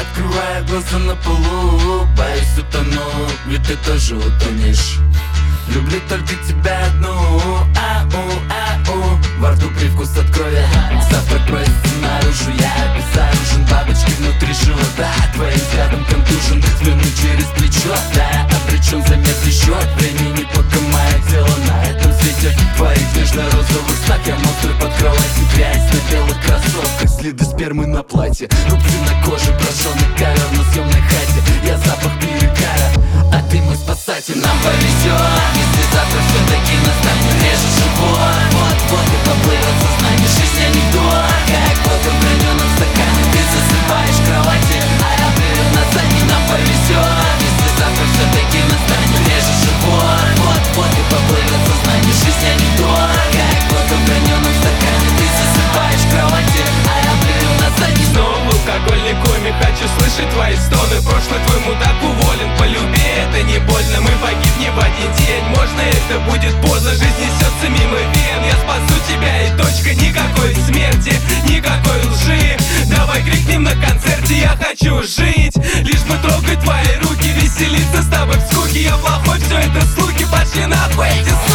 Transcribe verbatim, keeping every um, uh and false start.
открываю глаза на полу, боюсь утонуть, ведь ты тоже утонешь. Люблю только тебя одну, ау, ау. Во рту привкус от крови, завтрак просится наружу. Я безоружен, бабочки внутри живота. Твоим взглядом контужен, взгляну через плечо. Да, обречен, замедлить счет времени, пока мое тело на этом свете. Твоих нежно-розовых снах я монстр под кроватью. Грязь на белых кроссовках, следы спермы на платье, рубцы на коже, прожженный ковер на съемной хате. Я запах перегара, а ты мой спасатель. Нам повезет, если завтра все-таки настанет реже живот. Вот-вот и поплывет сознание, жизнь анекдот. Как водка в граненом стакане, ты засыпаешь в кровати, а я плыву на задний. Нам повезет, если завтра все-таки настанет реже живот. Вот-вот и поплывет сознание, жизнь анекдот. Как водка в граненом стакане, ты засыпаешь в кровати, а я плыву на задний. Снова в алкогольной коме, хочу слышать твои стоны. Прошлый твой мудак уволен, полюби, это не больно. Мы погибнем в один день, можно это будет поздно. Жизнь несется мимо вен, я спасу тебя и точка. Никакой смерти, никакой лжи. Давай крикнем на концерте, я хочу жить. Лишь бы трогать твои руки, веселиться с тобой в скуке. Я плохой, все это слухи, пошли нахуй эти